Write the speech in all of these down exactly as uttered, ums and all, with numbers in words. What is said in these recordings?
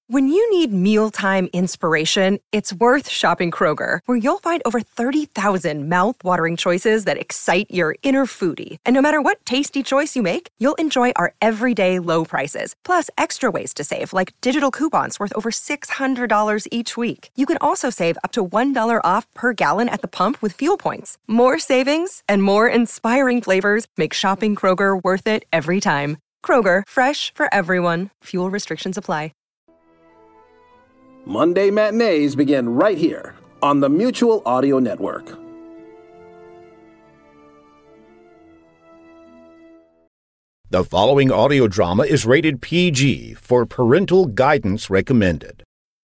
When you need mealtime inspiration, it's worth shopping Kroger, where you'll find over thirty thousand mouth-watering choices that excite your inner foodie. And no matter what tasty choice you make, you'll enjoy our everyday low prices, plus extra ways to save, like digital coupons worth over six hundred dollars each week. You can also save up to one dollar off per gallon at the pump with fuel points. More savings and more inspiring flavors make shopping Kroger worth it every time. Kroger, fresh for everyone. Fuel restrictions apply. Monday matinees begin right here on the Mutual Audio Network. The following audio drama is rated P G for parental guidance recommended.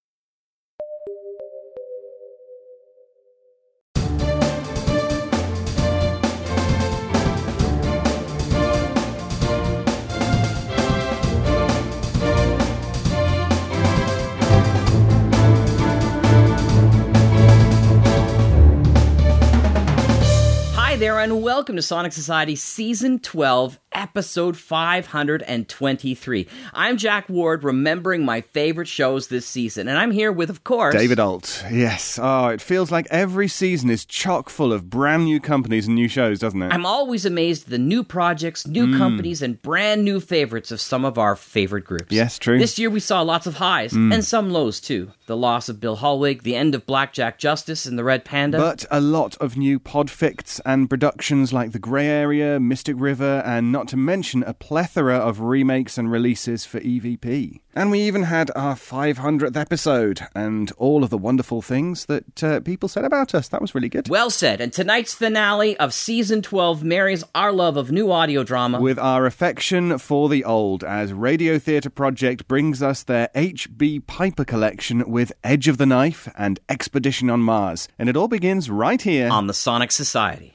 Hi there, and welcome to Sonic Society Season twelve, Episode five hundred twenty-three. I'm Jack Ward, remembering my favorite shows this season, and I'm here with, of course... David Alt. Yes. Oh, it feels like every season is chock full of brand new companies and new shows, doesn't it? I'm always amazed at the new projects, new mm. companies, and brand new favorites of some of our favorite groups. Yes, true. This year we saw lots of highs, mm. and some lows too. The loss of Bill Holwig, the end of Blackjack Justice and the Red Panda. But a lot of new podficts and productions like The Grey Area, Mystic River, and not to mention a plethora of remakes and releases for E V P. And we even had our five hundredth episode, and all of the wonderful things that uh, people said about us. That was really good. Well said. And tonight's finale of Season twelve marries our love of new audio drama with our affection for the old, as Radio Theatre Project brings us their H B Piper collection with Edge of the Knife and Expedition on Mars. And it all begins right here on the Sonic Society.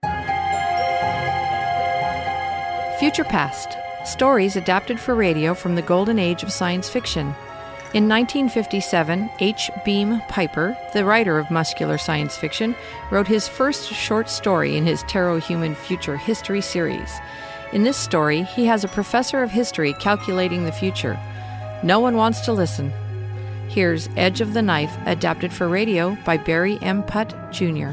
Future Past. Stories adapted for radio from the golden age of science fiction. In nineteen fifty-seven, H. Beam Piper, the writer of muscular science fiction, wrote his first short story in his Tarot-Human Future History series. In this story, he has a professor of history calculating the future. No one wants to listen. Here's Edge of the Knife, adapted for radio by Barry M. Putt, Junior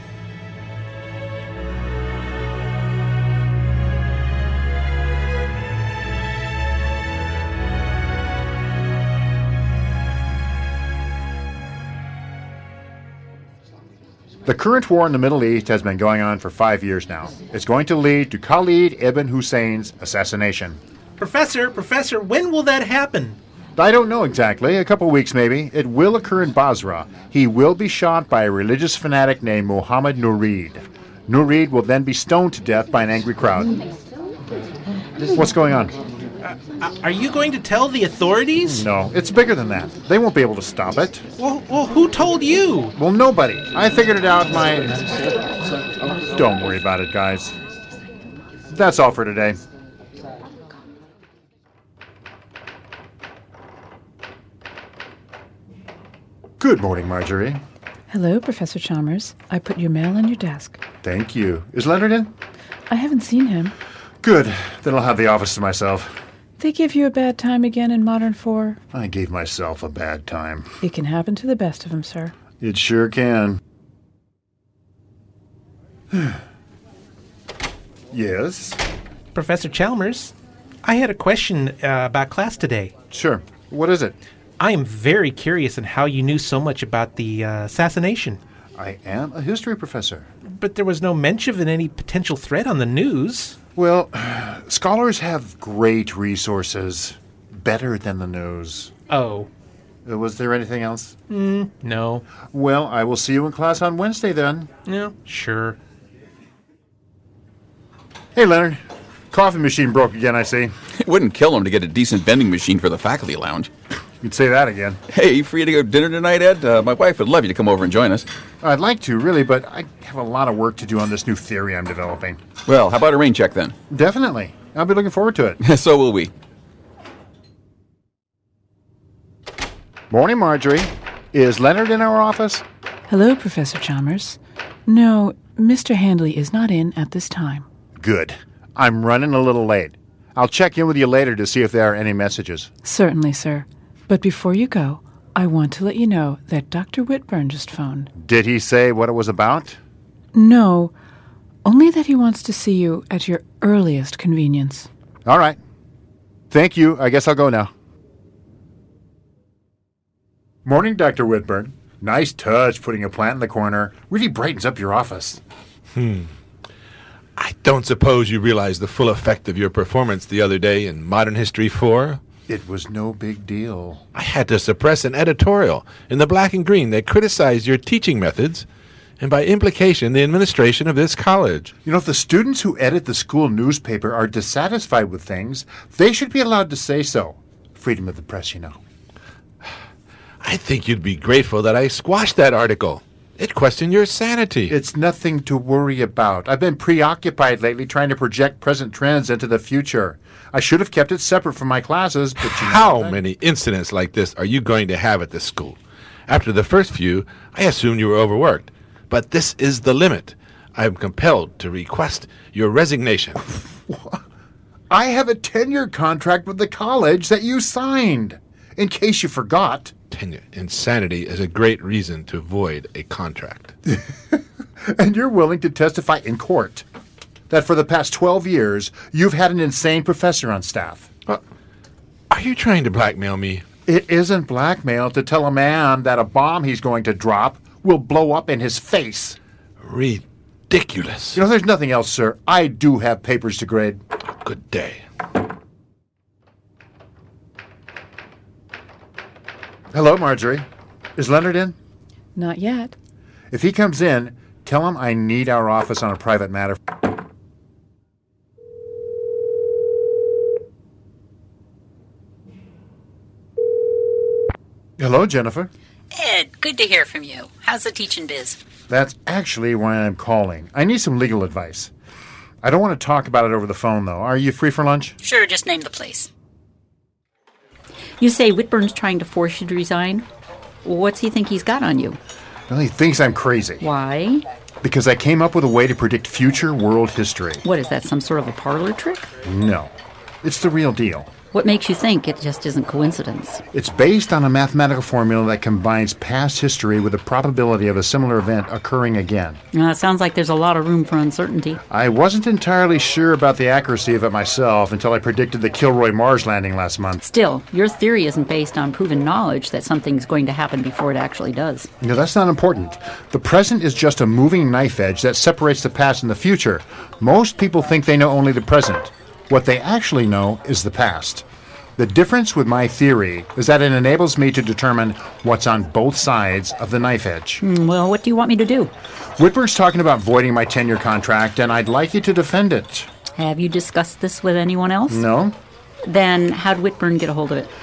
The current war in the Middle East has been going on for five years now. It's going to lead to Khalid ibn Hussein's assassination. Professor, Professor, when will that happen? I don't know exactly. A couple weeks maybe. It will occur in Basra. He will be shot by a religious fanatic named Muhammad Nureed. Nureed will then be stoned to death by an angry crowd. What's going on? Uh, are you going to tell the authorities? No, it's bigger than that. They won't be able to stop it. Well, well, who told you? Well, nobody. I figured it out my... Don't worry about it, guys. That's all for today. Good morning, Marjorie. Hello, Professor Chalmers. I put your mail on your desk. Thank you. Is Leonard in? I haven't seen him. Good. Then I'll have the office to myself. They give you a bad time again in Modern Four? I gave myself a bad time. It can happen to the best of them, sir. It sure can. Yes? Professor Chalmers, I had a question uh, about class today. Sure. What is it? I am very curious in how you knew so much about the uh, assassination. I am a history professor. But there was no mention of any potential threat on the news. Well, scholars have great resources. Better than the news. Oh. Uh, was there anything else? Mm, no. Well, I will see you in class on Wednesday then. Yeah, sure. Hey, Leonard. Coffee machine broke again, I see. It wouldn't kill him to get a decent vending machine for the faculty lounge. You'd say that again. Hey, you free to go to dinner tonight, Ed? Uh, my wife would love you to come over and join us. I'd like to, really, but I have a lot of work to do on this new theory I'm developing. Well, how about a rain check then? Definitely. I'll be looking forward to it. So will we. Morning, Marjorie. Is Leonard in our office? Hello, Professor Chalmers. No, Mister Handley is not in at this time. Good. I'm running a little late. I'll check in with you later to see if there are any messages. Certainly, sir. But before you go, I want to let you know that Doctor Whitburn just phoned. Did he say what it was about? No, only that he wants to see you at your earliest convenience. All right. Thank you. I guess I'll go now. Morning, Doctor Whitburn. Nice touch putting a plant in the corner. Really brightens up your office. Hmm. I don't suppose you realize the full effect of your performance the other day in Modern History four? It was no big deal. I had to suppress an editorial in the Black and Green that criticized your teaching methods and by implication the administration of this college. You know, if the students who edit the school newspaper are dissatisfied with things, they should be allowed to say so. Freedom of the press, you know. I think you'd be grateful that I squashed that article. It questioned your sanity. It's nothing to worry about. I've been preoccupied lately trying to project present trends into the future. I should have kept it separate from my classes, but you know How that? many incidents like this are you going to have at this school? After the first few, I assumed you were overworked. But this is the limit. I am compelled to request your resignation. I have a tenure contract with the college that you signed. In case you forgot. Tenure. Insanity is a great reason to void a contract. And you're willing to testify in court that for the past twelve years, you've had an insane professor on staff. Uh, are you trying to blackmail me? It isn't blackmail to tell a man that a bomb he's going to drop will blow up in his face. Ridiculous. You know, there's nothing else, sir. I do have papers to grade. Good day. Hello, Marjorie. Is Leonard in? Not yet. If he comes in, tell him I need our office on a private matter. Hello, Jennifer. Ed, good to hear from you. How's the teaching biz? That's actually why I'm calling. I need some legal advice. I don't want to talk about it over the phone, though. Are you free for lunch? Sure, just name the place. You say Whitburn's trying to force you to resign? What's he think he's got on you? Well, he thinks I'm crazy. Why? Because I came up with a way to predict future world history. What, is that some sort of a parlor trick? No. It's the real deal. What makes you think it just isn't coincidence? It's based on a mathematical formula that combines past history with the probability of a similar event occurring again. Uh, it sounds like there's a lot of room for uncertainty. I wasn't entirely sure about the accuracy of it myself until I predicted the Kilroy Mars landing last month. Still, your theory isn't based on proven knowledge that something's going to happen before it actually does. No, that's not important. The present is just a moving knife edge that separates the past and the future. Most people think they know only the present. What they actually know is the past. The difference with my theory is that it enables me to determine what's on both sides of the knife edge. Mm, well, what do you want me to do? Whitburn's talking about voiding my tenure contract, and I'd like you to defend it. Have you discussed this with anyone else? No. Then how'd Whitburn get a hold of it?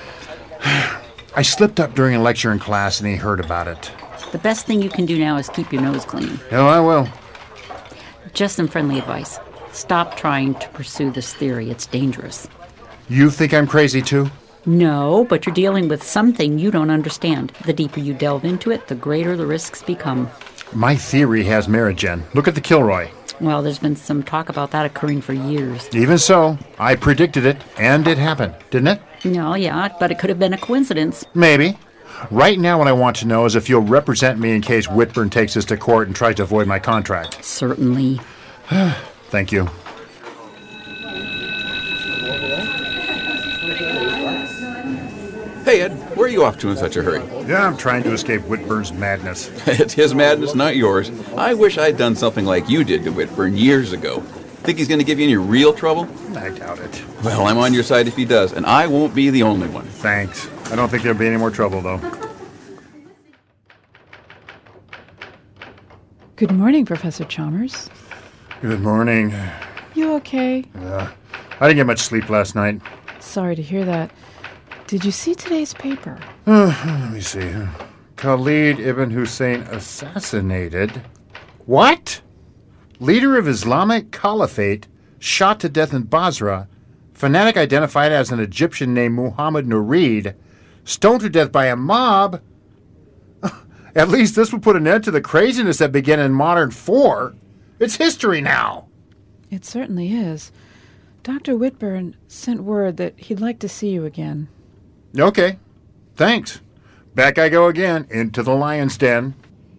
I slipped up during a lecture in class, and he heard about it. The best thing you can do now is keep your nose clean. Oh, I will. Just some friendly advice. Stop trying to pursue this theory. It's dangerous. You think I'm crazy, too? No, but you're dealing with something you don't understand. The deeper you delve into it, the greater the risks become. My theory has merit, Jen. Look at the Kilroy. Well, there's been some talk about that occurring for years. Even so, I predicted it, and it happened, didn't it? No, yeah, but it could have been a coincidence. Maybe. Right now what I want to know is if you'll represent me in case Whitburn takes us to court and tries to avoid my contract. Certainly. Thank you. Hey, Ed, where are you off to in such a hurry? Yeah, I'm trying to escape Whitburn's madness. It's his madness, not yours. I wish I'd done something like you did to Whitburn years ago. Think he's going to give you any real trouble? I doubt it. Well, I'm on your side if he does, and I won't be the only one. Thanks. I don't think there'll be any more trouble, though. Good morning, Professor Chalmers. Good morning. You okay? Yeah. I didn't get much sleep last night. Sorry to hear that. Did you see today's paper? Uh, let me see. Khalid Ibn Hussein assassinated. What? Leader of Islamic Caliphate shot to death in Basra. Fanatic identified as an Egyptian named Muhammad Nureed. Stoned to death by a mob. At least this would put an end to the craziness that began in Modern four. It's history now. It certainly is. Doctor Whitburn sent word that he'd like to see you again. Okay. Thanks. Back I go again, into the lion's den.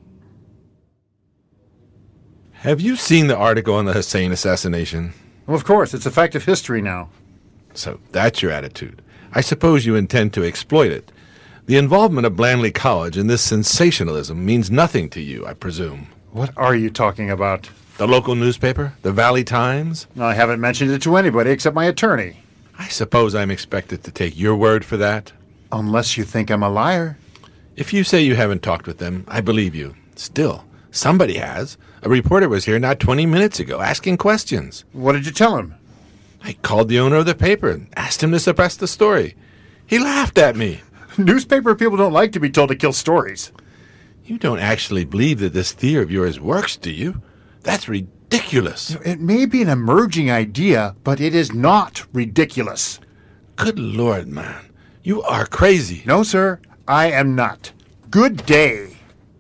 Have you seen the article on the Hussein assassination? Well, of course, it's a fact of history now. So that's your attitude. I suppose you intend to exploit it. The involvement of Blandley College in this sensationalism means nothing to you, I presume. What are you talking about? The local newspaper? The Valley Times? I haven't mentioned it to anybody except my attorney. I suppose I'm expected to take your word for that? Unless you think I'm a liar. If you say you haven't talked with them, I believe you. Still, somebody has. A reporter was here not twenty minutes ago, asking questions. What did you tell him? I called the owner of the paper and asked him to suppress the story. He laughed at me. Newspaper people don't like to be told to kill stories. You don't actually believe that this theory of yours works, do you? That's ridiculous. It may be an emerging idea, but it is not ridiculous. Good Lord, man. You are crazy. No, sir, I am not. Good day.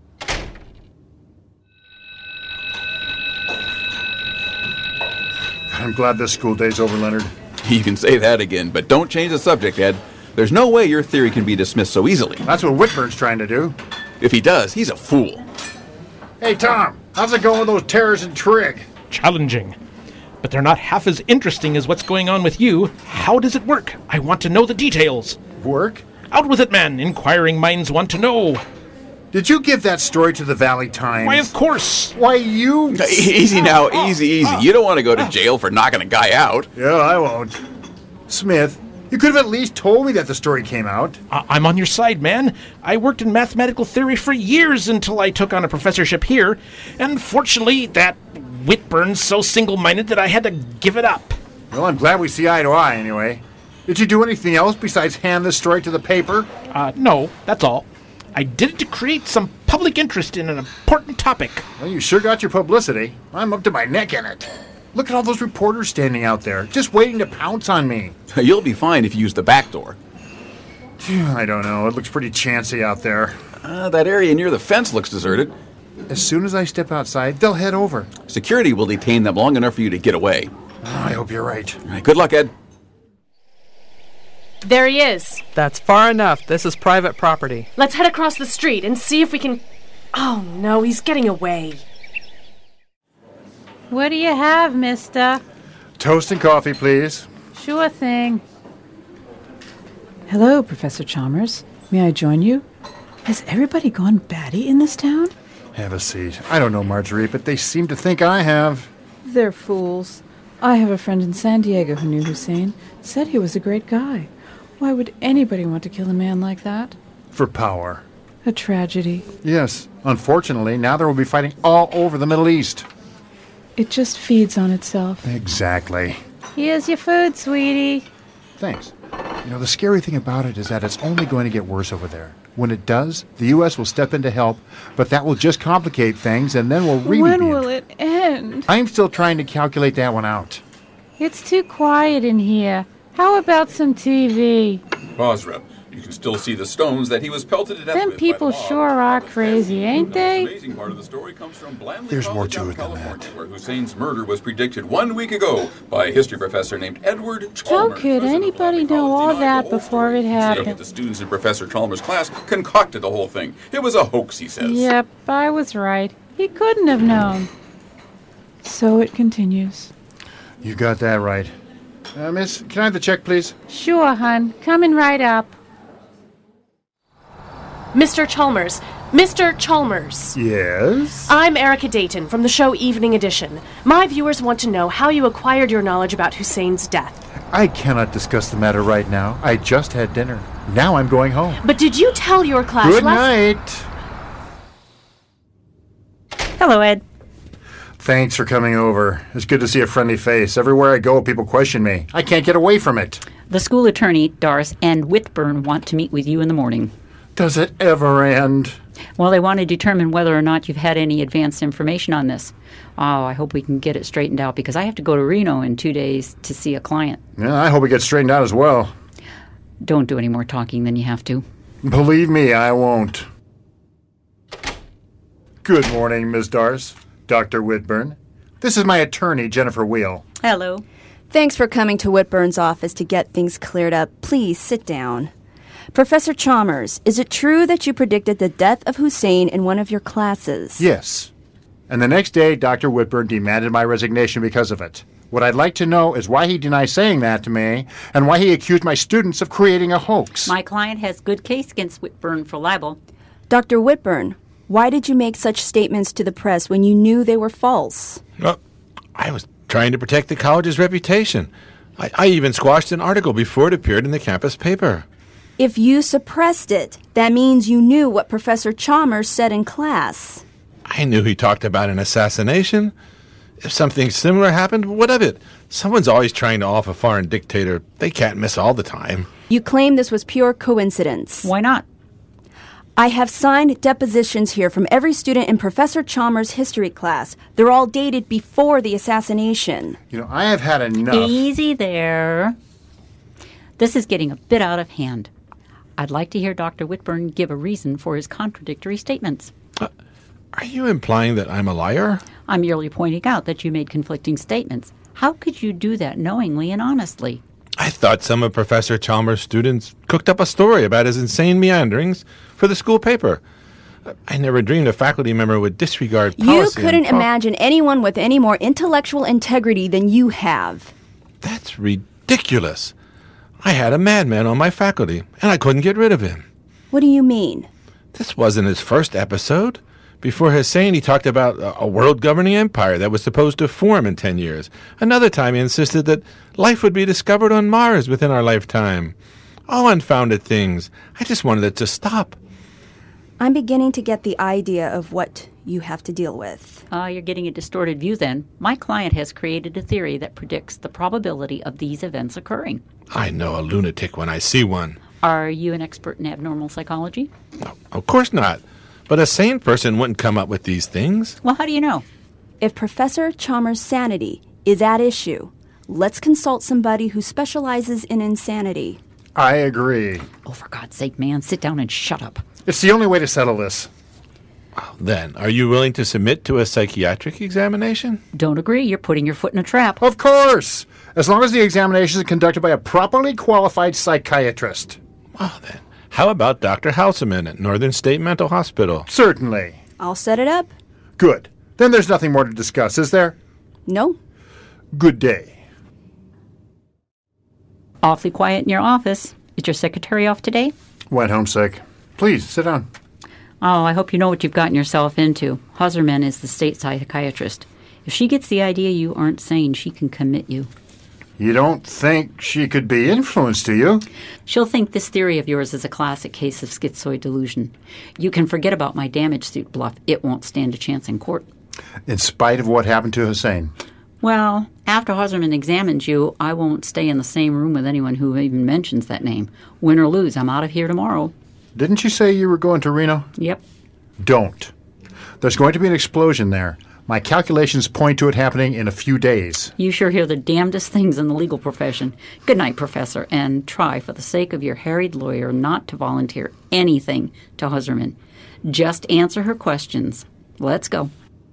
I'm glad this school day's over, Leonard. You can say that again, but don't change the subject, Ed. There's no way your theory can be dismissed so easily. That's what Whitburn's trying to do. If he does, he's a fool. Hey, Tom, how's it going with those terrors in Trigg? Challenging. But they're not half as interesting as what's going on with you. How does it work? I want to know the details. Work? Out with it, man. Inquiring minds want to know. Did you give that story to the Valley Times? Why, of course. Why, you... Easy now, easy, easy. You don't want to go to jail for knocking a guy out. Yeah, I won't. Smith, you could have at least told me that the story came out. I- I'm on your side, man. I worked in mathematical theory for years until I took on a professorship here. And fortunately, that Whitburn's so single-minded that I had to give it up. Well, I'm glad we see eye to eye, anyway. Did you do anything else besides hand this story to the paper? Uh, no, that's all. I did it to create some public interest in an important topic. Well, you sure got your publicity. I'm up to my neck in it. Look at all those reporters standing out there, just waiting to pounce on me. You'll be fine if you use the back door. I don't know. It looks pretty chancy out there. Uh, that area near the fence looks deserted. As soon as I step outside, they'll head over. Security will detain them long enough for you to get away. Oh, I hope you're right. All right, good luck, Ed. There he is. That's far enough. This is private property. Let's head across the street and see if we can... Oh, no, he's getting away. What do you have, mister? Toast and coffee, please. Sure thing. Hello, Professor Chalmers. May I join you? Has everybody gone batty in this town? Have a seat. I don't know, Marjorie, but they seem to think I have. They're fools. I have a friend in San Diego who knew Hussein. Said he was a great guy. Why would anybody want to kill a man like that? For power. A tragedy. Yes. Unfortunately, now there will be fighting all over the Middle East. It just feeds on itself. Exactly. Here's your food, sweetie. Thanks. You know, the scary thing about it is that it's only going to get worse over there. When it does, the U S will step in to help, but that will just complicate things, and then we'll really When be will in... it end? I'm still trying to calculate that one out. It's too quiet in here. How about some T V? Basra, you can still see the stones that he was pelted to death Them with people by the mob. sure are crazy, ain't The they? amazing part of the story comes from Blandley There's more College to out it of than California, that. where Hussein's murder was predicted one week ago by a history professor named Edward How Chalmers. could anybody know all that before it Look, happened? the students in Professor Chalmers' class concocted the whole thing. It was a hoax, he says. Yep, I was right. He couldn't have known. So it continues. You got that right. Uh, miss, can I have the check, please? Sure, hun. Coming right up. Mister Chalmers. Mister Chalmers. Yes? I'm Erica Dayton from the show Evening Edition. My viewers want to know how you acquired your knowledge about Hussein's death. I cannot discuss the matter right now. I just had dinner. Now I'm going home. But did you tell your class Good last... night. Hello, Ed. Thanks for coming over. It's good to see a friendly face. Everywhere I go, people question me. I can't get away from it. The school attorney, Doris, and Whitburn want to meet with you in the morning. Does it ever end? Well, they want to determine whether or not you've had any advanced information on this. Oh, I hope we can get it straightened out because I have to go to Reno in two days to see a client. Yeah, I hope it gets straightened out as well. Don't do any more talking than you have to. Believe me, I won't. Good morning, Miss Doris. Doctor Whitburn. This is my attorney, Jennifer Wheel. Hello. Thanks for coming to Whitburn's office to get things cleared up. Please sit down. Professor Chalmers, is it true that you predicted the death of Hussein in one of your classes? Yes. And the next day, Doctor Whitburn demanded my resignation because of it. What I'd like to know is why he denies saying that to me, and why he accused my students of creating a hoax. My client has good case against Whitburn for libel. Doctor Whitburn, why did you make such statements to the press when you knew they were false? Well, I was trying to protect the college's reputation. I, I even squashed an article before it appeared in the campus paper. If you suppressed it, that means you knew what Professor Chalmers said in class. I knew he talked about an assassination. If something similar happened, what of it? Someone's always trying to off a foreign dictator. They can't miss all the time. You claim this was pure coincidence. Why not? I have signed depositions here from every student in Professor Chalmers' history class. They're all dated before the assassination. You know, I have had enough. Easy there. This is getting a bit out of hand. I'd like to hear Doctor Whitburn give a reason for his contradictory statements. Uh, are you implying that I'm a liar? I'm merely pointing out that you made conflicting statements. How could you do that knowingly and honestly? I thought some of Professor Chalmers' students cooked up a story about his insane meanderings for the school paper. I never dreamed a faculty member would disregard policy. You couldn't pro- imagine anyone with any more intellectual integrity than you have. That's ridiculous. I had a madman on my faculty, and I couldn't get rid of him. What do you mean? This wasn't his first episode. Before Hussein, he talked about a world-governing empire that was supposed to form in ten years. Another time, he insisted that life would be discovered on Mars within our lifetime. All unfounded things. I just wanted it to stop. I'm beginning to get the idea of what you have to deal with. Ah, uh, you're getting a distorted view then. My client has created a theory that predicts the probability of these events occurring. I know a lunatic when I see one. Are you an expert in abnormal psychology? No, of course not. But a sane person wouldn't come up with these things. Well, how do you know? If Professor Chalmers' sanity is at issue, let's consult somebody who specializes in insanity. I agree. Oh, for God's sake, man, sit down and shut up. It's the only way to settle this. Well, then, are you willing to submit to a psychiatric examination? Don't agree. You're putting your foot in a trap. Of course. As long as the examination is conducted by a properly qualified psychiatrist. Well, then, how about Doctor Hauselman at Northern State Mental Hospital? Certainly. I'll set it up. Good. Then there's nothing more to discuss, is there? No. Good day. Awfully quiet in your office. Is your secretary off today? Went home sick. Please, sit down. Oh, I hope you know what you've gotten yourself into. Hauserman is the state psychiatrist. If she gets the idea you aren't sane, she can commit you. You don't think she could be influenced, do you? She'll think this theory of yours is a classic case of schizoid delusion. You can forget about my damage suit bluff. It won't stand a chance in court. In spite of what happened to Hussein? Well, after Hauserman examines you, I won't stay in the same room with anyone who even mentions that name. Win or lose, I'm out of here tomorrow. Didn't you say you were going to Reno? Yep. Don't. There's going to be an explosion there. My calculations point to it happening in a few days. You sure hear the damnedest things in the legal profession. Good night, Professor, and try, for the sake of your harried lawyer, not to volunteer anything to Hauserman. Just answer her questions. Let's go.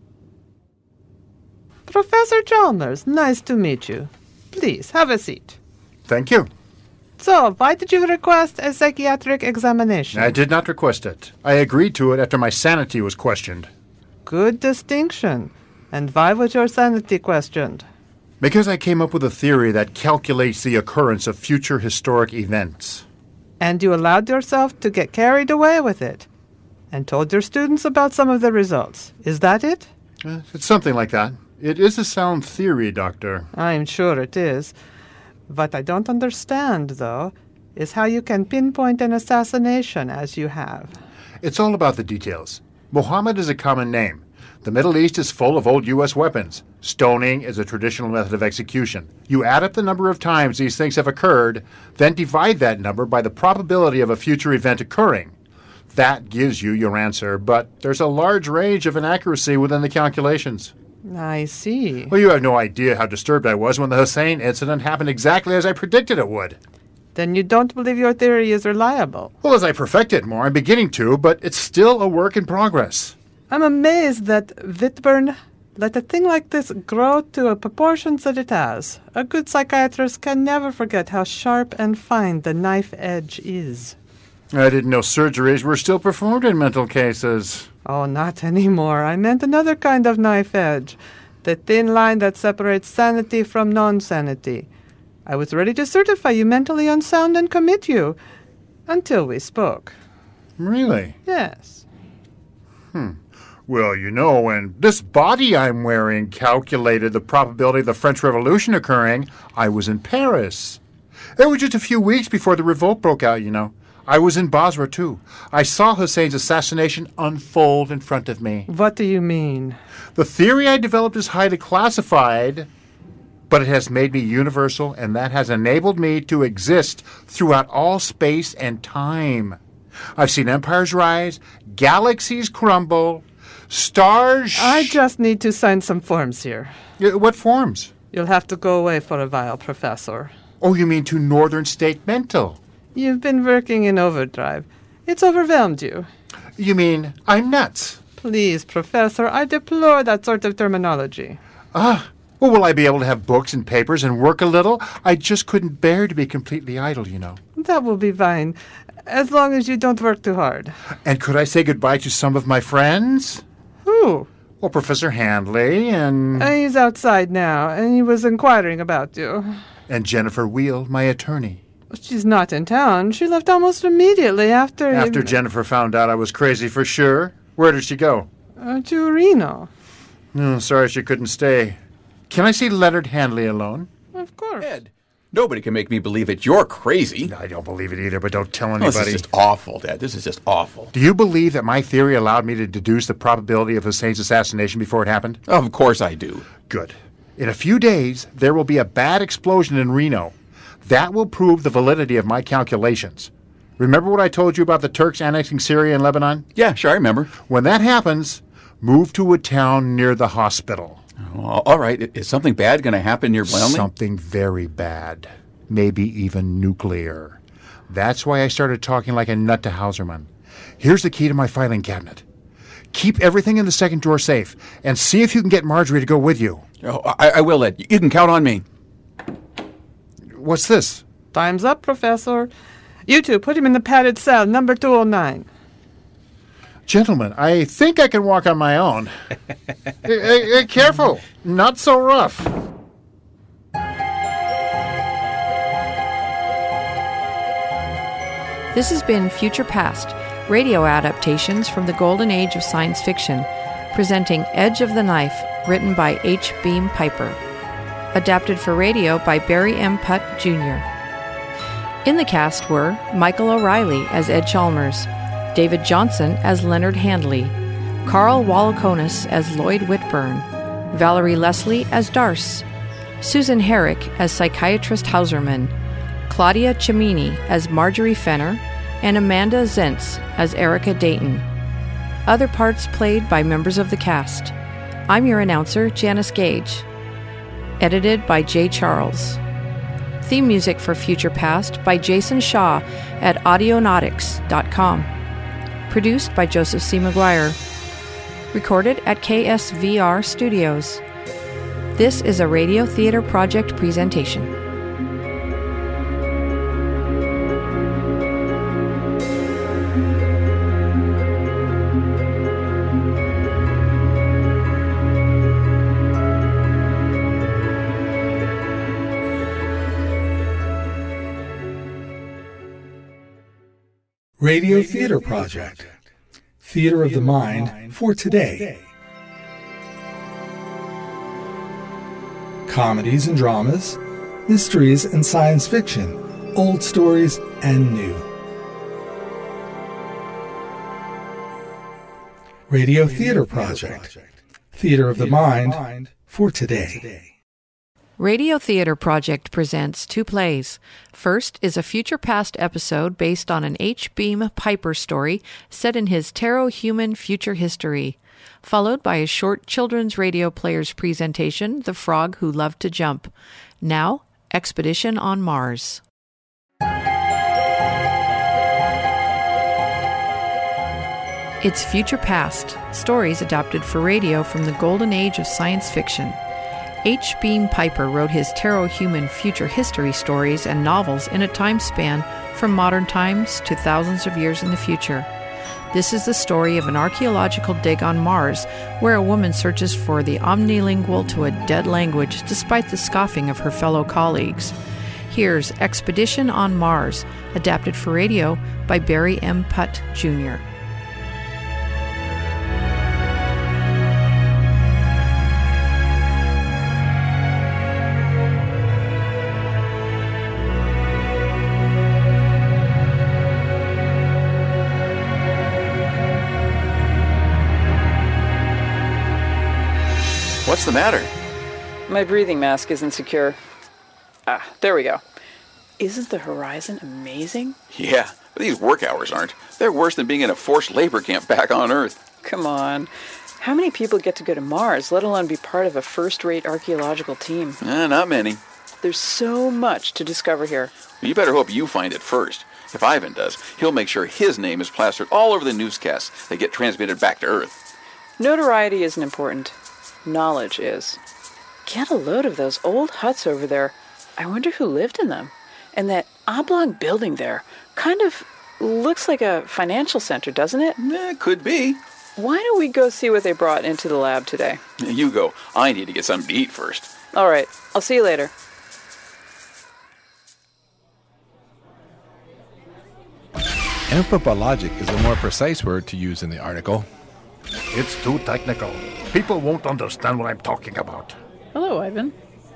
Professor Chalmers, nice to meet you. Please, have a seat. Thank you. So, why did you request a psychiatric examination? I did not request it. I agreed to it after my sanity was questioned. Good distinction. And why was your sanity questioned? Because I came up with a theory that calculates the occurrence of future historic events. And you allowed yourself to get carried away with it, and told your students about some of the results. Is that it? Uh, it's something like that. It is a sound theory, Doctor. I'm sure it is. What I don't understand, though, is how you can pinpoint an assassination as you have. It's all about the details. Muhammad is a common name. The Middle East is full of old U S weapons. Stoning is a traditional method of execution. You add up the number of times these things have occurred, then divide that number by the probability of a future event occurring. That gives you your answer, but there's a large range of inaccuracy within the calculations. I see. Well, you have no idea how disturbed I was when the Hussein incident happened exactly as I predicted it would. Then you don't believe your theory is reliable? Well, as I perfect it more, I'm beginning to, but it's still a work in progress. I'm amazed that Whitburn let a thing like this grow to the proportions that it has. A good psychiatrist can never forget how sharp and fine the knife edge is. I didn't know surgeries were still performed in mental cases. Oh, not anymore. I meant another kind of knife edge. The thin line that separates sanity from non-sanity. I was ready to certify you mentally unsound and commit you. Until we spoke. Really? Yes. Hmm. Well, you know, when this body I'm wearing calculated the probability of the French Revolution occurring, I was in Paris. It was just a few weeks before the revolt broke out, you know. I was in Basra, too. I saw Hussein's assassination unfold in front of me. What do you mean? The theory I developed is highly classified, but it has made me universal, and that has enabled me to exist throughout all space and time. I've seen empires rise, galaxies crumble, stars... I just need to sign some forms here. What forms? You'll have to go away for a while, Professor. Oh, you mean to Northern State Mental? You've been working in overdrive. It's overwhelmed you. You mean I'm nuts? Please, Professor, I deplore that sort of terminology. Ah, well, will I be able to have books and papers and work a little? I just couldn't bear to be completely idle, you know. That will be fine, as long as you don't work too hard. And could I say goodbye to some of my friends? Who? Well, Professor Handley and... Uh, he's outside now, and he was inquiring about you. And Jennifer Wheel, my attorney. She's not in town. She left almost immediately after... After he... Jennifer found out I was crazy for sure. Where did she go? Uh, to Reno. Oh, sorry she couldn't stay. Can I see Leonard Handley alone? Of course. Ed, nobody can make me believe that you're crazy. I don't believe it either, but don't tell anybody. Oh, this is just awful, Dad. This is just awful. Do you believe that my theory allowed me to deduce the probability of Hussein's assassination before it happened? Of course I do. Good. In a few days, there will be a bad explosion in Reno. That will prove the validity of my calculations. Remember what I told you about the Turks annexing Syria and Lebanon? Yeah, sure, I remember. When that happens, move to a town near the hospital. Oh, all right. Is something bad going to happen near Wyoming? Something very bad. Maybe even nuclear. That's why I started talking like a nut to Hauserman. Here's the key to my filing cabinet. Keep everything in the second drawer safe, and see if you can get Marjorie to go with you. Oh, I, I will, Ed. You can count on me. What's this? Time's up, Professor. You two, put him in the padded cell, number two oh nine. Gentlemen, I think I can walk on my own. hey, hey, careful. Not so rough. This has been Future Past, radio adaptations from the golden age of science fiction, presenting Edge of the Knife, written by H. Beam Piper. Adapted for radio by Barry M. Putt, Junior In the cast were Michael O'Reilly as Ed Chalmers, David Johnson as Leonard Handley, Carl Wallakonis as Lloyd Whitburn, Valerie Leslie as Darce, Susan Herrick as Psychiatrist Hauserman, Claudia Cimini as Marjorie Fenner, and Amanda Zentz as Erica Dayton. Other parts played by members of the cast. I'm your announcer, Janice Gage. Edited by Jay Charles. Theme music for Future Past by Jason Shaw at audionautics dot com. Produced by Joseph C. McGuire. Recorded at K S V R Studios. This is a Radio Theater Project presentation. Radio Theater Project. Theater of the Mind for today. Comedies and dramas, mysteries and science fiction, old stories and new. Radio Theater Project. Theater of the Mind for today. Radio Theater Project presents two plays. First is a Future Past episode based on an H. Beam Piper story set in his Tarot-Human future history, followed by a short children's radio player's presentation, The Frog Who Loved to Jump. Now, Expedition on Mars. It's Future Past, stories adapted for radio from the golden age of science fiction. H. Beam Piper wrote his Tarot-Human future history stories and novels in a time span from modern times to thousands of years in the future. This is the story of an archaeological dig on Mars, where a woman searches for the omnilingual to a dead language despite the scoffing of her fellow colleagues. Here's Expedition on Mars, adapted for radio by Barry M. Putt, Junior What's the matter? My breathing mask isn't secure. Ah, there we go. Isn't the horizon amazing? Yeah, but these work hours aren't. They're worse than being in a forced labor camp back on Earth. Come on. How many people get to go to Mars, let alone be part of a first-rate archaeological team? Eh, not many. There's so much to discover here. You better hope you find it first. If Ivan does, he'll make sure his name is plastered all over the newscasts that get transmitted back to Earth. Notoriety isn't important. Knowledge is. Get a load of those old huts over there. I wonder who lived in them. And that oblong building there kind of looks like a financial center, doesn't it? Eh, could be. Why don't we go see what they brought into the lab today? You go. I need to get something to eat first. All right. I'll see you later. Anthropologic is a more precise word to use in the article. It's too technical. People won't understand what I'm talking about. Hello, Ivan.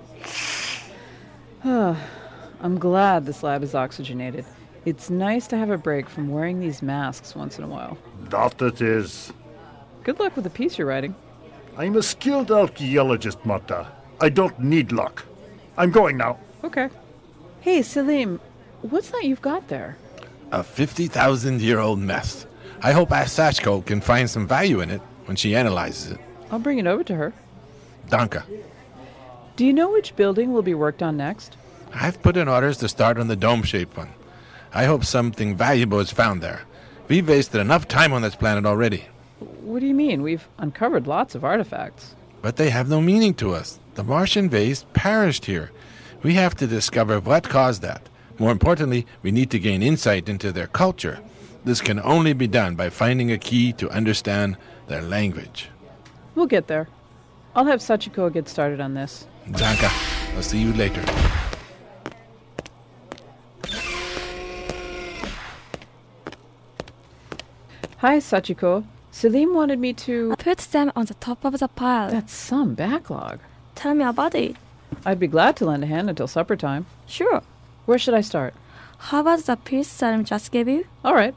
I'm glad this lab is oxygenated. It's nice to have a break from wearing these masks once in a while. That it is. Good luck with the piece you're writing. I'm a skilled archaeologist, Marta. I don't need luck. I'm going now. Okay. Hey, Selim, what's that you've got there? A fifty thousand year old mess. I hope Asachko can find some value in it when she analyzes it. I'll bring it over to her. Danke. Do you know which building will be worked on next? I've put in orders to start on the dome-shaped one. I hope something valuable is found there. We've wasted enough time on this planet already. What do you mean? We've uncovered lots of artifacts. But they have no meaning to us. The Martian vase perished here. We have to discover what caused that. More importantly, we need to gain insight into their culture. This can only be done by finding a key to understand their language. We'll get there. I'll have Sachiko get started on this. Danke. I'll see you later. Hi, Sachiko. Selim wanted me to... Put them on the top of the pile. That's some backlog. Tell me about it. I'd be glad to lend a hand until supper time. Sure. Where should I start? How about the piece Selim just gave you? All right.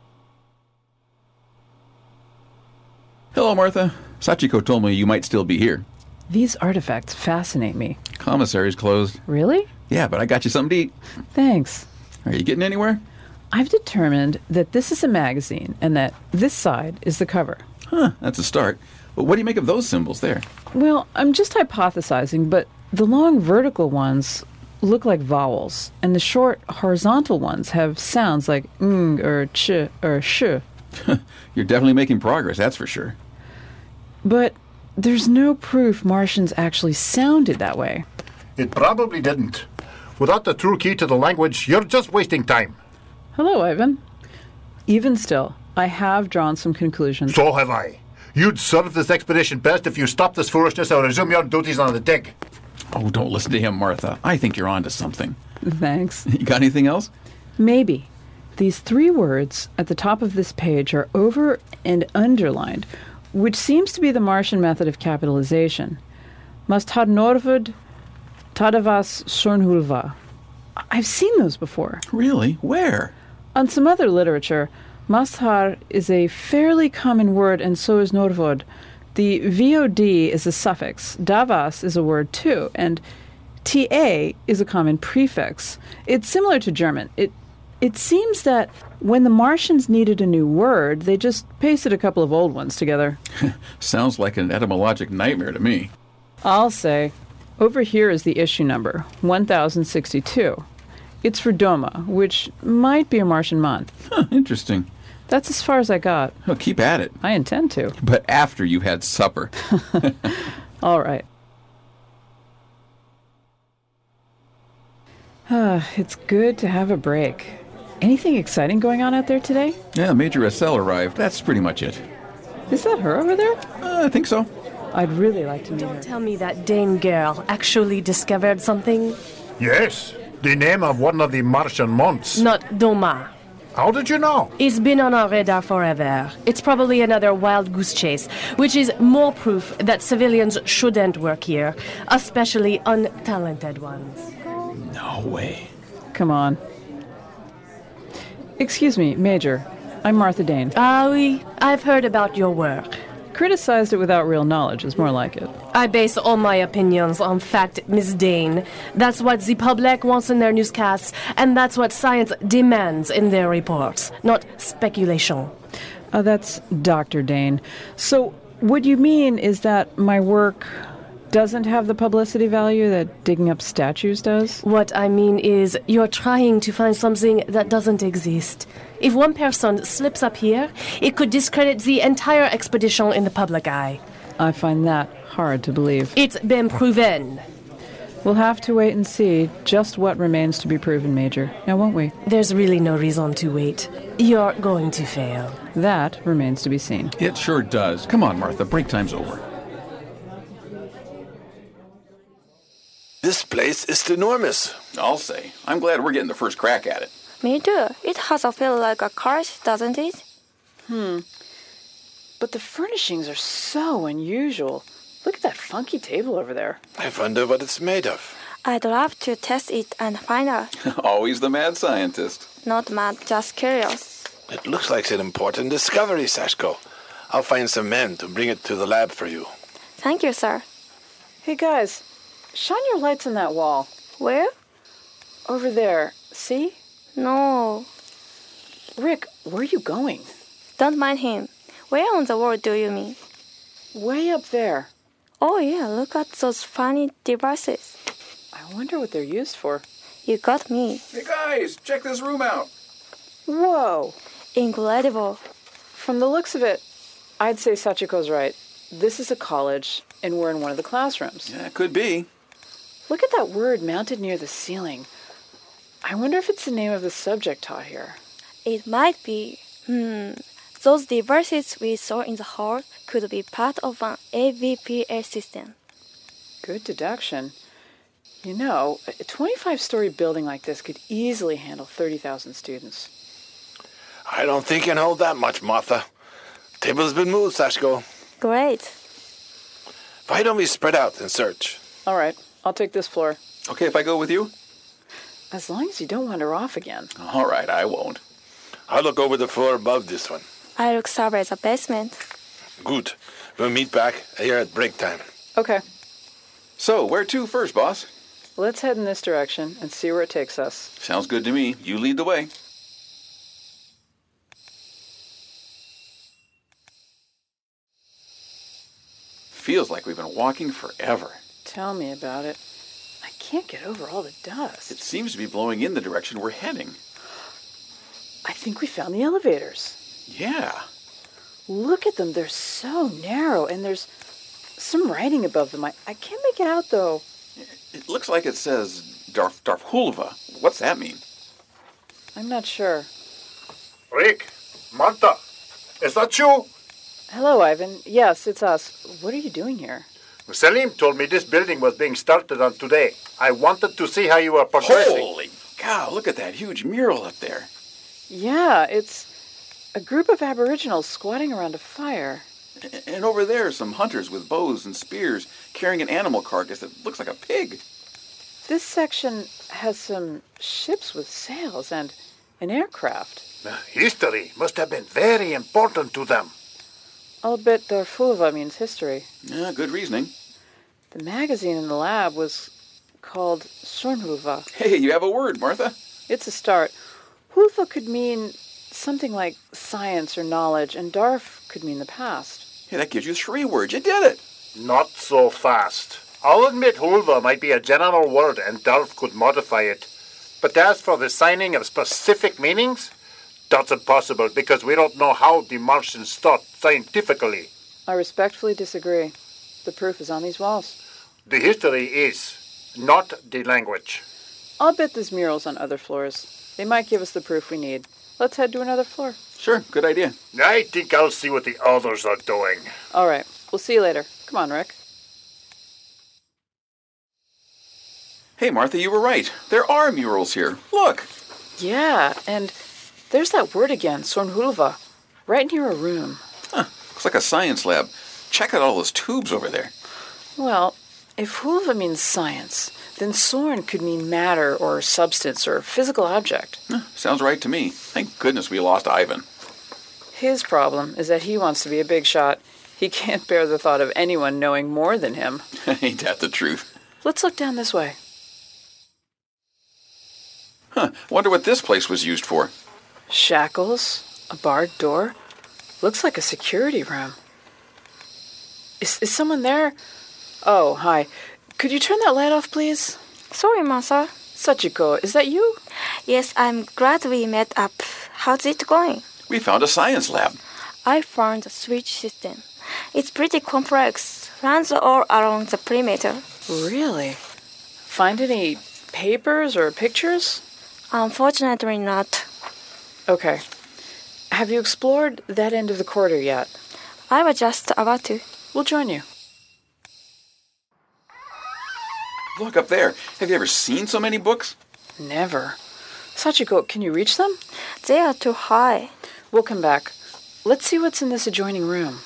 Hello, Martha. Sachiko told me you might still be here. These artifacts fascinate me. Commissary's closed. Really? Yeah, but I got you something to eat. Thanks. Are you getting anywhere? I've determined that this is a magazine and that this side is the cover. Huh, that's a start. But what do you make of those symbols there? Well, I'm just hypothesizing, but the long vertical ones look like vowels, and the short horizontal ones have sounds like ng or ch or sh. You're definitely making progress, that's for sure. But there's no proof Martians actually sounded that way. It probably didn't. Without the true key to the language, you're just wasting time. Hello, Ivan. Even still, I have drawn some conclusions. So have I. You'd serve this expedition best if you stopped this foolishness or resume your duties on the dig. Oh, don't listen to him, Martha. I think you're onto something. Thanks. You got anything else? Maybe. These three words at the top of this page are over and underlined, which seems to be the Martian method of capitalization. Mastadnorvud Tadavas Sornhulva. I've seen those before. Really? Where? On some other literature, Masthar is a fairly common word, and so is Norvod. The V O D is a suffix, Davas is a word too, and T A is a common prefix. It's similar to German. It it seems that when the Martians needed a new word, they just pasted a couple of old ones together. Sounds like an etymologic nightmare to me. I'll say. Over here is the issue number, one thousand sixty-two. It's for Doma, which might be a Martian month. Huh, interesting. That's as far as I got. Well, keep at it. I intend to. But after you've had supper. All right. It's good to have a break. Anything exciting going on out there today? Yeah, Major Estelle arrived. That's pretty much it. Is that her over there? Uh, I think so. I'd really like to meet Don't her. tell me that Dane girl actually discovered something. Yes, the name of one of the Martian months. Not Doma. How did you know? It's been on our radar forever. It's probably another wild goose chase, which is more proof that civilians shouldn't work here, especially untalented ones. No way. Come on. Excuse me, Major. I'm Martha Dane. Ah, oui. I've heard about your work. Criticized it without real knowledge is more like it. I base all my opinions on fact, Miss Dane. That's what the public wants in their newscasts, and that's what science demands in their reports, not speculation. Uh, that's Doctor Dane. So, what you mean is that my work doesn't have the publicity value that digging up statues does? What I mean is, you're trying to find something that doesn't exist. If one person slips up here, it could discredit the entire expedition in the public eye. I find that hard to believe. It's been proven. We'll have to wait and see just what remains to be proven, Major. Now, won't we? There's really no reason to wait. You're going to fail. That remains to be seen. It sure does. Come on, Martha. Break time's over. This place is enormous. I'll say. I'm glad we're getting the first crack at it. Me too. It has a feel like a cart, doesn't it? Hmm. But the furnishings are so unusual. Look at that funky table over there. I wonder what it's made of. I'd love to test it and find out. Always the mad scientist. Not mad, just curious. It looks like an important discovery, Sashko. I'll find some men to bring it to the lab for you. Thank you, sir. Hey, guys. Shine your lights on that wall. Where? Over there. See? No. Rick, where are you going? Don't mind him. Where on the world do you mean? Way up there. Oh, yeah, look at those funny devices. I wonder what they're used for. You got me. Hey, guys, check this room out. Whoa. Incredible. From the looks of it, I'd say Sachiko's right. This is a college, and we're in one of the classrooms. Yeah, could be. Look at that word mounted near the ceiling. I wonder if it's the name of the subject taught here. It might be. Hmm. Those devices we saw in the hall could be part of an A V P A system. Good deduction. You know, a twenty-five story building like this could easily handle thirty thousand students. I don't think it can hold that much, Martha. Table's been moved, Sashko. Great. Why don't we spread out and search? All right, I'll take this floor. Okay, if I go with you? As long as you don't wander off again. All right, I won't. I'll look over the floor above this one. I look survey the basement. Good. We'll meet back here at break time. Okay. So, where to first, boss? Let's head in this direction and see where it takes us. Sounds good to me. You lead the way. Feels like we've been walking forever. Tell me about it. I can't get over all the dust. It seems to be blowing in the direction we're heading. I think we found the elevators. Yeah. Look at them. They're so narrow, and there's some writing above them. I, I can't make it out, though. It looks like it says Darf Darfhulva. What's that mean? I'm not sure. Rick, Martha, is that you? Hello, Ivan. Yes, it's us. What are you doing here? Selim told me this building was being started on today. I wanted to see how you were progressing. Holy cow, look at that huge mural up there. Yeah, it's a group of aboriginals squatting around a fire. And over there, some hunters with bows and spears carrying an animal carcass that looks like a pig. This section has some ships with sails and an aircraft. The history must have been very important to them. I'll bet Darfulva means history. Yeah, good reasoning. The magazine in the lab was called Sornhuva. Hey, you have a word, Martha. It's a start. Hulva could mean something like science or knowledge, and Darf could mean the past. Hey, that gives you three words. You did it. Not so fast. I'll admit Hulva might be a general word and Darf could modify it. But as for the signing of specific meanings, that's impossible because we don't know how the Martians thought scientifically. I respectfully disagree. The proof is on these walls. The history is, not the language. I'll bet there's murals on other floors. They might give us the proof we need. Let's head to another floor. Sure, good idea. I think I'll see what the others are doing. All right, we'll see you later. Come on, Rick. Hey, Martha, you were right. There are murals here. Look. Yeah, and there's that word again, Sornhulva, right near a room. Huh, looks like a science lab. Check out all those tubes over there. Well, if Hulva means science, then Sorn could mean matter or substance or physical object. Huh, sounds right to me. Thank goodness we lost Ivan. His problem is that he wants to be a big shot. He can't bear the thought of anyone knowing more than him. Ain't that the truth? Let's look down this way. Huh, wonder what this place was used for. Shackles, a barred door. Looks like a security room. Is, is someone there? Oh, hi. Could you turn that light off, please? Sorry, Masa. Sachiko, is that you? Yes, I'm glad we met up. How's it going? We found a science lab. I found a switch system. It's pretty complex. Runs all along the perimeter. Really? Find any papers or pictures? Unfortunately not. Okay. Have you explored that end of the corridor yet? I was just about to. We'll join you. Look up there. Have you ever seen so many books? Never. Sachiko, can you reach them? They are too high. We'll come back. Let's see what's in this adjoining room.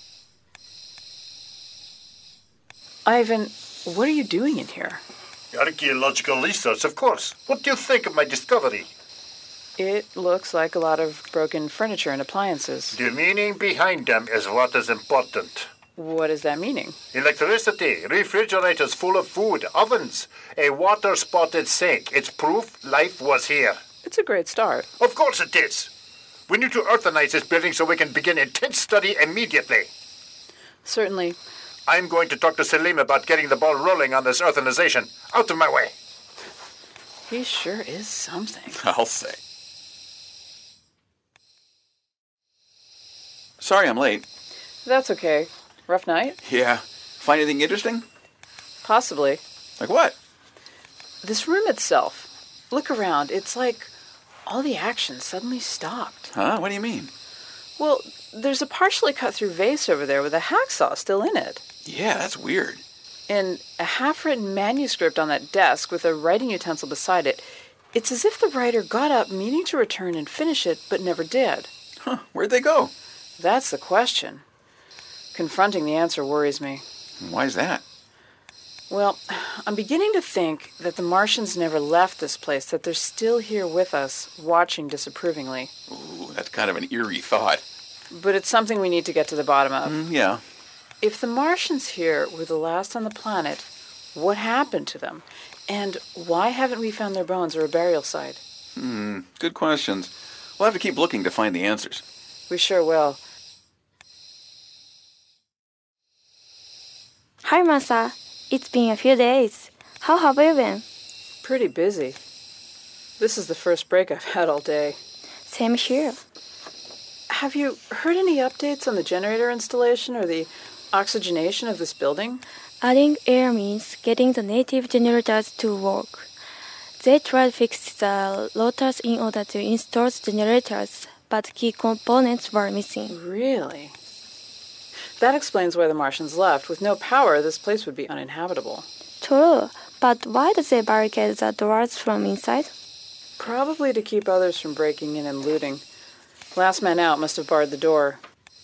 Ivan, what are you doing in here? Archaeological research, of course. What do you think of my discovery? It looks like a lot of broken furniture and appliances. The meaning behind them is what is important. What is that meaning? Electricity, refrigerators full of food, ovens, a water-spotted sink. It's proof life was here. It's a great start. Of course it is. We need to earthenize this building so we can begin intense study immediately. Certainly. I'm going to talk to Selim about getting the ball rolling on this earthenization. Out of my way. He sure is something. I'll say. Sorry I'm late. That's okay. Rough night? Yeah. Find anything interesting? Possibly. Like what? This room itself. Look around. It's like all the action suddenly stopped. Huh? What do you mean? Well, there's a partially cut through vase over there with a hacksaw still in it. Yeah, that's weird. And a half-written manuscript on that desk with a writing utensil beside it. It's as if the writer got up meaning to return and finish it, but never did. Huh, where'd they go? That's the question. Confronting the answer worries me. Why's that? Well, I'm beginning to think that the Martians never left this place, that they're still here with us, watching disapprovingly. Ooh, that's kind of an eerie thought. But it's something we need to get to the bottom of. Mm, yeah. If the Martians here were the last on the planet, what happened to them? And why haven't we found their bones or a burial site? Hmm, good questions. We'll have to keep looking to find the answers. We sure will. Hi, Masa. It's been a few days. How have you been? Pretty busy. This is the first break I've had all day. Same here. Have you heard any updates on the generator installation or the oxygenation of this building? Adding air means getting the native generators to work. They tried to fix the rotors in order to install the generators, but key components were missing. Really? That explains why the Martians left. With no power, this place would be uninhabitable. True, but why did they barricade the doors from inside? Probably to keep others from breaking in and looting. Last man out must have barred the door.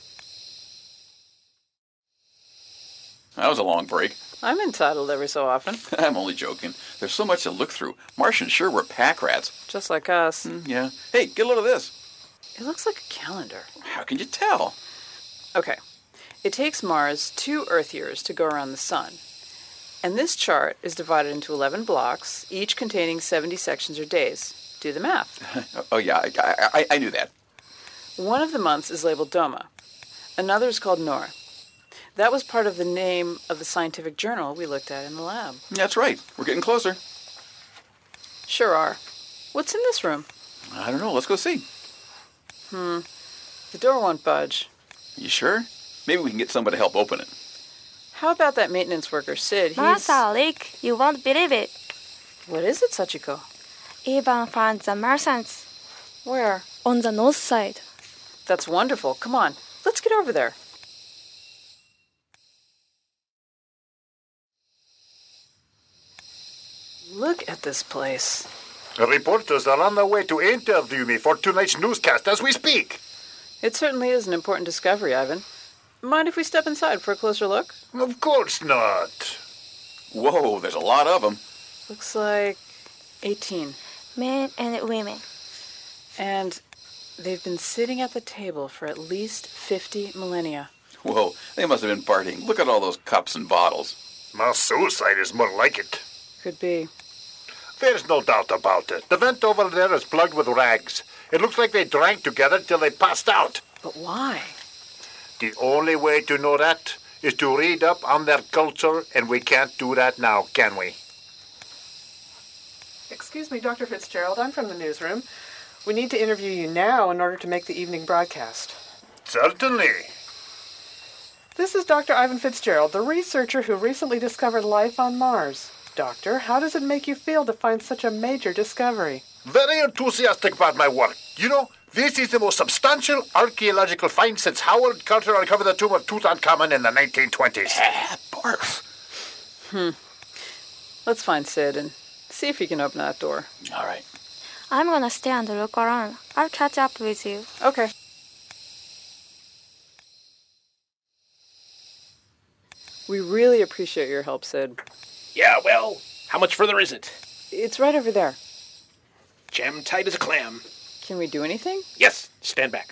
That was a long break. I'm entitled every so often. I'm only joking. There's so much to look through. Martians sure were pack rats. Just like us. Mm, yeah. Hey, get a load of this. It looks like a calendar. How can you tell? Okay. It takes Mars two Earth years to go around the sun. And this chart is divided into eleven blocks, each containing seventy sections or days. Do the math. Oh, yeah, I, I, I knew that. One of the months is labeled Doma. Another is called Nor. That was part of the name of the scientific journal we looked at in the lab. That's right. We're getting closer. Sure are. What's in this room? I don't know. Let's go see. Hmm. The door won't budge. You sure? Maybe we can get somebody to help open it. How about that maintenance worker, Sid? He's... Masa, Rick, you won't believe it. What is it, Sachiko? Ivan found the Martians. Where? On the north side. That's wonderful. Come on, let's get over there. Look at this place. Reporters are on their way to interview me for tonight's newscast as we speak. It certainly is an important discovery, Ivan. Mind if we step inside for a closer look? Of course not. Whoa, there's a lot of them. Looks like eighteen. Men and women. And they've been sitting at the table for at least fifty millennia. Whoa, they must have been partying. Look at all those cups and bottles. Mass suicide is more like it. Could be. There's no doubt about it. The vent over there is plugged with rags. It looks like they drank together till they passed out. But why? The only way to know that is to read up on their culture, and we can't do that now, can we? Excuse me, Doctor Fitzgerald. I'm from the newsroom. We need to interview you now in order to make the evening broadcast. Certainly. This is Doctor Ivan Fitzgerald, the researcher who recently discovered life on Mars. Doctor, how does it make you feel to find such a major discovery? Very enthusiastic about my work. You know, this is the most substantial archaeological find since Howard Carter uncovered the tomb of Tutankhamun in the nineteen twenties. Barf. Hmm. Let's find Sid and see if he can open that door. All right. I'm gonna stay and look around. I'll catch up with you. Okay. We really appreciate your help, Sid. Yeah, well, how much further is it? It's right over there. Jam tight as a clam. Can we do anything? Yes, stand back.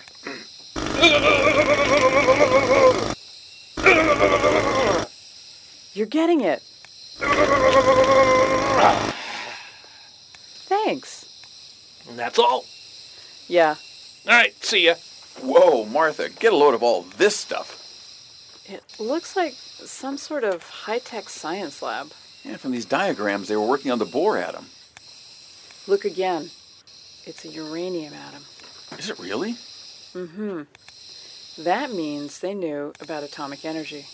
You're getting it. Thanks. And that's all. Yeah. All right, see ya. Whoa, Martha, get a load of all this stuff. It looks like some sort of high-tech science lab. Yeah, from these diagrams, they were working on the Bohr atom. Look again. It's a uranium atom. Is it really? Mm-hmm. That means they knew about atomic energy.